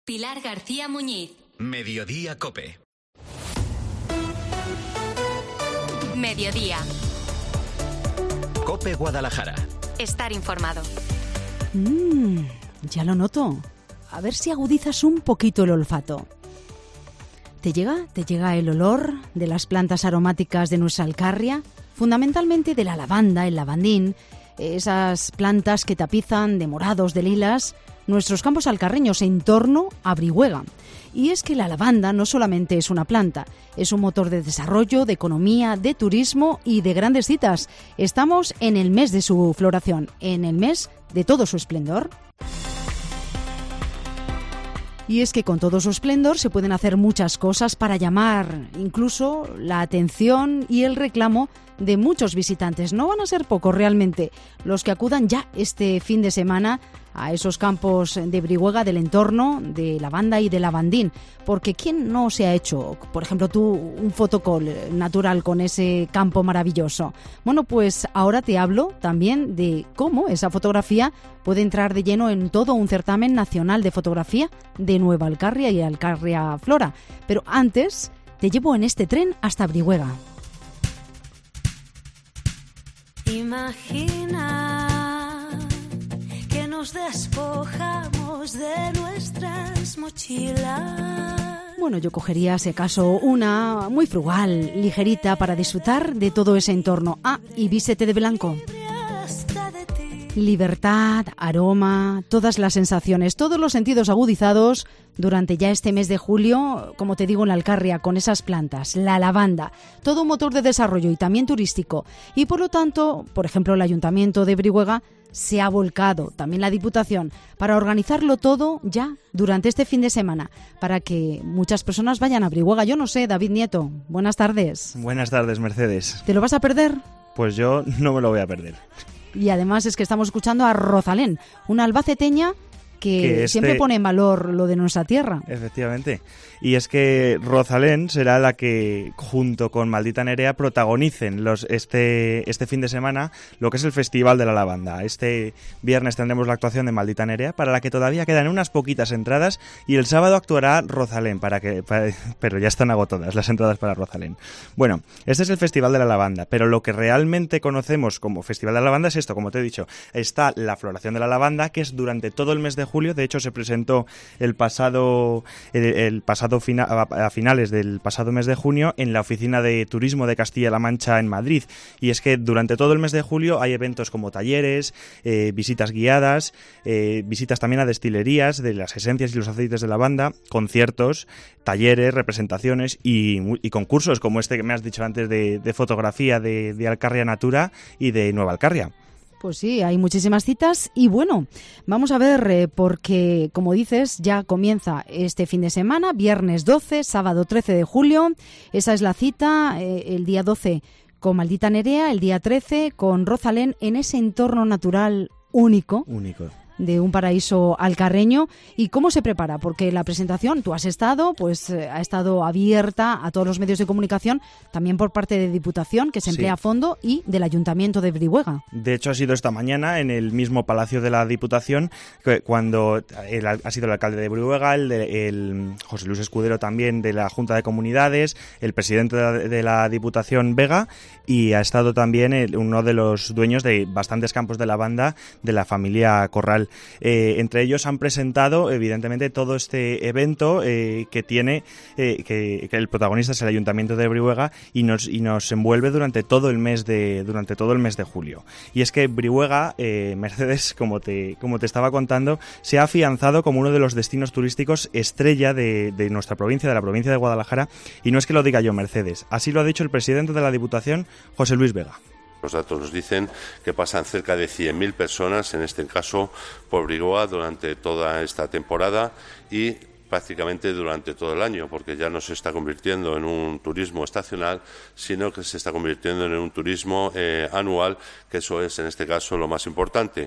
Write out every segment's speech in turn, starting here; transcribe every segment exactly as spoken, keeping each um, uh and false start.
Pilar García Muñiz. Mediodía COPE. Mediodía. COPE Guadalajara. Estar informado. Mmm, ya lo noto. A ver si agudizas un poquito el olfato. ¿Te llega? ¿Te llega el olor de las plantas aromáticas de nuestra Alcarria? Fundamentalmente de la lavanda, el lavandín, esas plantas que tapizan de morados, de lilas, nuestros campos alcarreños en torno a Brihuega. Y es que la lavanda no solamente es una planta, es un motor de desarrollo, de economía, de turismo y de grandes citas. Estamos en el mes de su floración, en el mes de todo su esplendor. Y es que con todo su esplendor se pueden hacer muchas cosas para llamar incluso la atención y el reclamo de muchos visitantes. No van a ser pocos realmente los que acudan ya este fin de semana a esos campos de Brihuega, del entorno, de lavanda y de lavandín. Porque ¿quién no se ha hecho, por ejemplo, tú, un fotocall natural con ese campo maravilloso? Bueno, pues ahora te hablo también de cómo esa fotografía puede entrar de lleno en todo un certamen nacional de fotografía de Nueva Alcarria y Alcarria Flora. Pero antes te llevo en este tren hasta Brihuega. Imagina que nos despojamos de nuestras mochilas. Bueno, yo cogería, si acaso, una muy frugal, ligerita, para disfrutar de todo ese entorno. Ah, y vístete de blanco. Libertad, aroma, todas las sensaciones, todos los sentidos agudizados durante ya este mes de julio, como te digo, en la Alcarria, con esas plantas, la lavanda, todo un motor de desarrollo y también turístico. Y por lo tanto, por ejemplo, el Ayuntamiento de Brihuega se ha volcado, también la Diputación, para organizarlo todo ya durante este fin de semana, para que muchas personas vayan a Brihuega. Yo no sé, David Nieto, buenas tardes. Buenas tardes, Mercedes. ¿Te lo vas a perder? Pues yo no me lo voy a perder. Y además es que estamos escuchando a Rosalén, una albaceteña que, que este... siempre pone en valor lo de nuestra tierra. Efectivamente. Y es que Rosalén será la que, junto con Maldita Nerea, protagonicen los, este, este fin de semana lo que es el Festival de la Lavanda. Este viernes tendremos la actuación de Maldita Nerea, para la que todavía quedan unas poquitas entradas, y el sábado actuará Rosalén, para que, para, pero ya están agotadas las entradas para Rosalén. Bueno, este es el Festival de la Lavanda, pero lo que realmente conocemos como Festival de la Lavanda es esto, como te he dicho. Está la floración de la lavanda, que es durante todo el mes de julio. De hecho, se presentó el pasado, el, el pasado Fina, a finales del pasado mes de junio en la Oficina de Turismo de Castilla-La Mancha en Madrid. Y es que durante todo el mes de julio hay eventos como talleres, eh, visitas guiadas, eh, visitas también a destilerías de las esencias y los aceites de lavanda, conciertos, talleres, representaciones y, y concursos como este que me has dicho antes de, de fotografía de, de Alcarria Natura y de Nueva Alcarria. Pues sí, hay muchísimas citas y bueno, vamos a ver eh, porque, como dices, ya comienza este fin de semana, viernes doce, sábado trece de julio, esa es la cita, eh, el día doce con Maldita Nerea, el día trece con Rosalén en ese entorno natural único. Único. De un paraíso alcarreño. ¿Y cómo se prepara? Porque la presentación, tú has estado, pues eh, ha estado abierta a todos los medios de comunicación, también por parte de Diputación, que se emplea sí. a fondo, y del Ayuntamiento de Brihuega. De hecho, ha sido esta mañana en el mismo Palacio de la Diputación, que cuando el, ha sido el alcalde de Brihuega, el, de, el José Luis Escudero también de la Junta de Comunidades, el presidente de la, de la Diputación Vega, y ha estado también el, uno de los dueños de bastantes campos de lavanda de la familia Corral. Eh, entre ellos han presentado evidentemente todo este evento eh, que tiene eh, que, que el protagonista es el Ayuntamiento de Brihuega y nos y nos envuelve durante todo el mes de durante todo el mes de julio. Y es que Brihuega, eh, Mercedes, como te como te estaba contando, se ha afianzado como uno de los destinos turísticos estrella de, de nuestra provincia, de la provincia de Guadalajara, y no es que lo diga yo, Mercedes, así lo ha dicho el presidente de la Diputación, José Luis Vega. Los datos nos dicen que pasan cerca de cien mil personas, en este caso, por Brihuega durante toda esta temporada y prácticamente durante todo el año, porque ya no se está convirtiendo en un turismo estacional, sino que se está convirtiendo en un turismo eh, anual, que eso es, en este caso, lo más importante.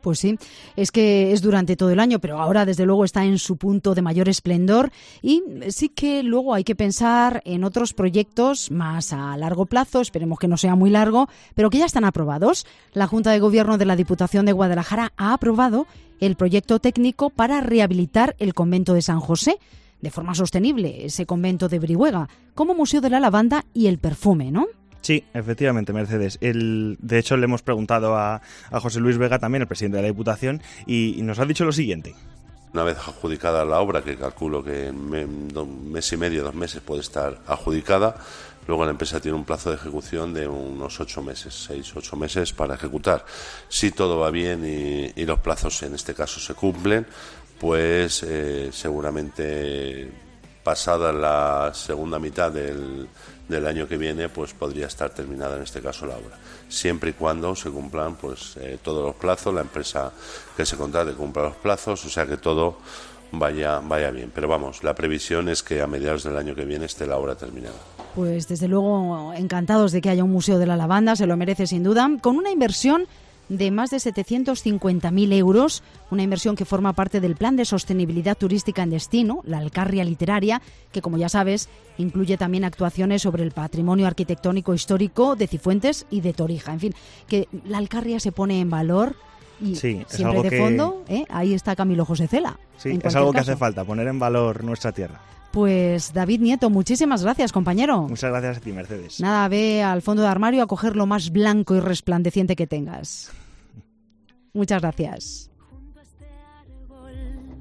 Pues sí, es que es durante todo el año, pero ahora desde luego está en su punto de mayor esplendor y sí que luego hay que pensar en otros proyectos más a largo plazo, esperemos que no sea muy largo, pero que ya están aprobados. La Junta de Gobierno de la Diputación de Guadalajara ha aprobado el proyecto técnico para rehabilitar el convento de San José de forma sostenible, ese convento de Brihuega, como Museo de la Lavanda y el Perfume, ¿no? Sí, efectivamente, Mercedes. El, de hecho, le hemos preguntado a, a José Luis Vega, también el presidente de la Diputación, y, y nos ha dicho lo siguiente. Una vez adjudicada la obra, que calculo que en un mes y medio, dos meses puede estar adjudicada, luego la empresa tiene un plazo de ejecución de unos ocho meses, seis, ocho meses para ejecutar. Si todo va bien y, y los plazos en este caso se cumplen, pues eh, seguramente pasada la segunda mitad del, del año que viene, pues podría estar terminada en este caso la obra, siempre y cuando se cumplan pues eh, todos los plazos, la empresa que se contrate cumpla los plazos, o sea que todo vaya vaya bien. Pero vamos, la previsión es que a mediados del año que viene esté la obra terminada. Pues desde luego encantados de que haya un Museo de la Lavanda, se lo merece sin duda, con una inversión de más de setecientos cincuenta mil euros, una inversión que forma parte del Plan de Sostenibilidad Turística en Destino, la Alcarria Literaria, que como ya sabes, incluye también actuaciones sobre el patrimonio arquitectónico histórico de Cifuentes y de Torija. En fin, que la Alcarria se pone en valor y sí, siempre de que... fondo, ¿eh? Ahí está Camilo José Cela. Sí, es algo que caso. hace falta, poner en valor nuestra tierra. Pues David Nieto, muchísimas gracias, compañero. Muchas gracias a ti, Mercedes. Nada, ve al fondo de armario a coger lo más blanco y resplandeciente que tengas. Muchas gracias. Junto a este árbol,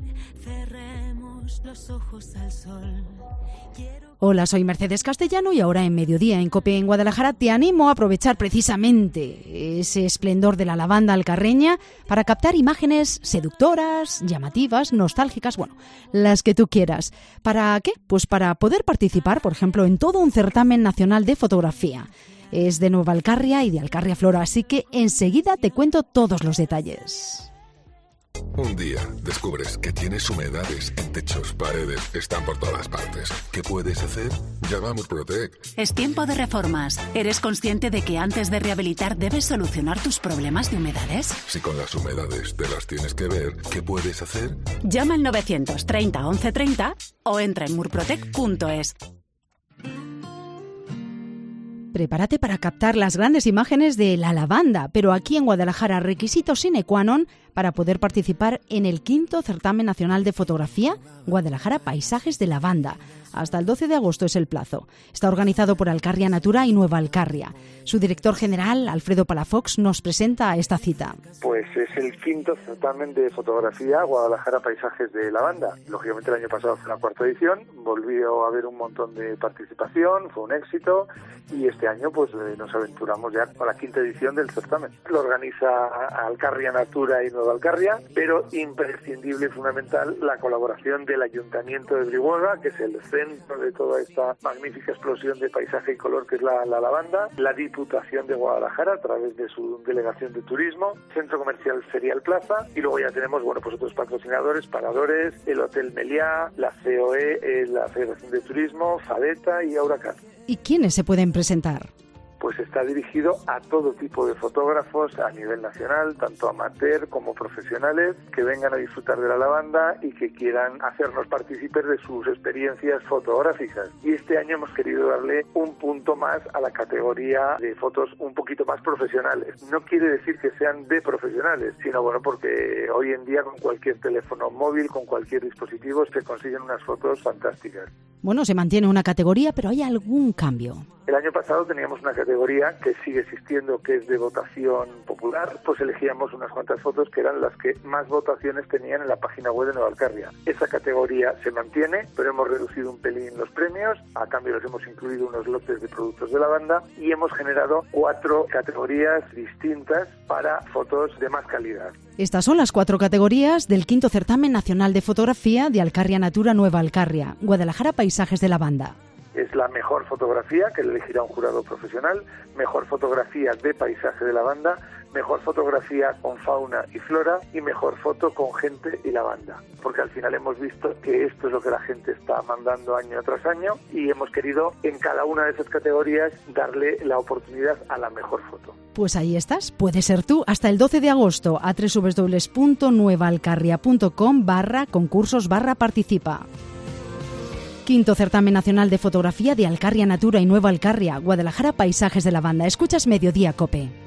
cerremos los ojos al sol. Quiero... Hola, soy Mercedes Castellano y ahora en Mediodía en COPE en Guadalajara te animo a aprovechar precisamente ese esplendor de la lavanda alcarreña para captar imágenes seductoras, llamativas, nostálgicas, bueno, las que tú quieras. ¿Para qué? Pues para poder participar, por ejemplo, en todo un certamen nacional de fotografía. Es de Nueva Alcarria y de Alcarria Flora, así que enseguida te cuento todos los detalles. Un día descubres que tienes humedades en techos, paredes, están por todas partes. ¿Qué puedes hacer? Llama a Murprotec. Es tiempo de reformas. ¿Eres consciente de que antes de rehabilitar debes solucionar tus problemas de humedades? Si con las humedades te las tienes que ver, ¿qué puedes hacer? Llama al novecientos treinta once treinta o entra en murprotec punto es. Prepárate para captar las grandes imágenes de la lavanda, pero aquí en Guadalajara, requisito sine qua non para poder participar en el quinto Certamen Nacional de Fotografía Guadalajara Paisajes de Lavanda. Hasta el doce de agosto es el plazo. Está organizado por Alcarria Natura y Nueva Alcarria. Su director general, Alfredo Palafox, nos presenta esta cita. Pues es el quinto certamen de fotografía Guadalajara Paisajes de Lavanda. Lógicamente el año pasado fue la cuarta edición, volvió a haber un montón de participación, fue un éxito y este año pues eh, nos aventuramos ya con la quinta edición del certamen. Lo organiza Alcarria Natura y Nueva Alcarria, pero imprescindible y fundamental la colaboración del Ayuntamiento de Brihuega, que es el centro de toda esta magnífica explosión de paisaje y color que es la, la lavanda, la Diputación de Guadalajara a través de su delegación de turismo, Centro Comercial Ferial Plaza, y luego ya tenemos bueno pues otros patrocinadores, paradores, el Hotel Meliá, la C O E, la Federación de Turismo, Fadeta y Auracat. ¿Y quiénes se pueden presentar? Pues está dirigido a todo tipo de fotógrafos a nivel nacional, tanto amateur como profesionales, que vengan a disfrutar de la lavanda y que quieran hacernos partícipes de sus experiencias fotográficas. Y este año hemos querido darle un punto más a la categoría de fotos un poquito más profesionales. No quiere decir que sean de profesionales, sino bueno, porque hoy en día con cualquier teléfono móvil, con cualquier dispositivo, se consiguen unas fotos fantásticas. Bueno, se mantiene una categoría, pero ¿hay algún cambio? El año pasado teníamos una categoría que sigue existiendo, que es de votación popular, pues elegíamos unas cuantas fotos que eran las que más votaciones tenían en la página web de Nueva Alcarria. Esa categoría se mantiene, pero hemos reducido un pelín los premios, a cambio les hemos incluido unos lotes de productos de lavanda y hemos generado cuatro categorías distintas para fotos de más calidad. Estas son las cuatro categorías del quinto Certamen Nacional de Fotografía de Alcarria Natura Nueva Alcarria, Guadalajara Paisajes de Lavanda. Es la mejor fotografía, que le elegirá un jurado profesional, mejor fotografía de paisaje de lavanda, mejor fotografía con fauna y flora y mejor foto con gente y lavanda, porque al final hemos visto que esto es lo que la gente está mandando año tras año y hemos querido en cada una de esas categorías darle la oportunidad a la mejor foto. Pues ahí estás, puede ser tú, hasta el doce de agosto a doble u doble u doble u punto nueva alcarria punto com barra concursos barra participa. Quinto Certamen Nacional de Fotografía de Alcarria Natura y Nueva Alcarria, Guadalajara Paisajes de Lavanda. Escuchas Mediodía, COPE.